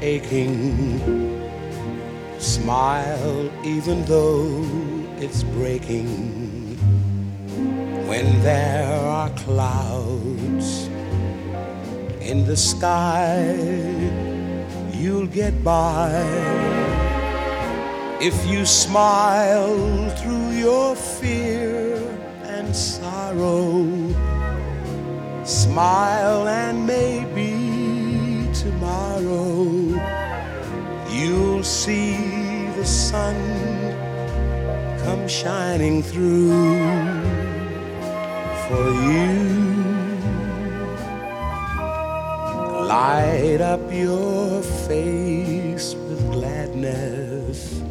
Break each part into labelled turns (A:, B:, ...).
A: aching. Smile even though it's breaking. When there are clouds in the sky, you'll get by if you smile through your fear and sorrow. Smile and maybe tomorrow you'll see the sun come shining through for you. Light up your face with gladness.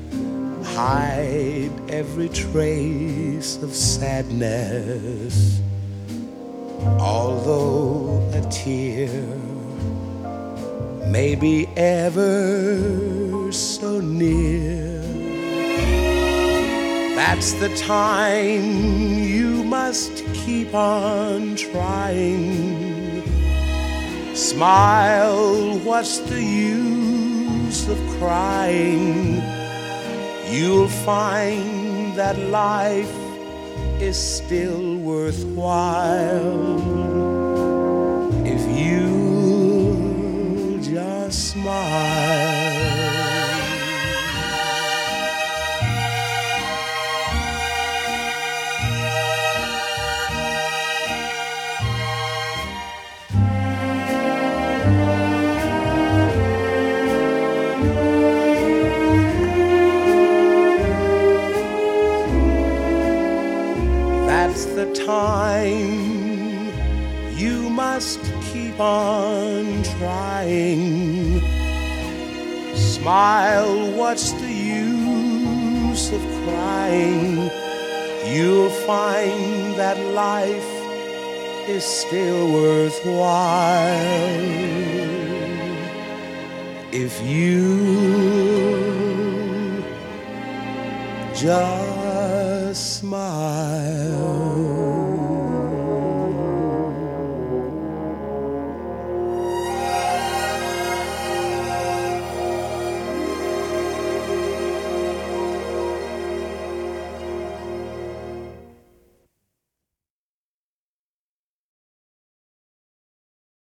A: Hide every trace of sadness. Although a tear may be ever so near, that's the time you must keep on trying. Smile, what's the use of crying? You'll find that life is still worthwhile if you just smile. That's the time you must keep on trying. Smile, what's the use of crying? You'll find that life is still worthwhile if you just smile.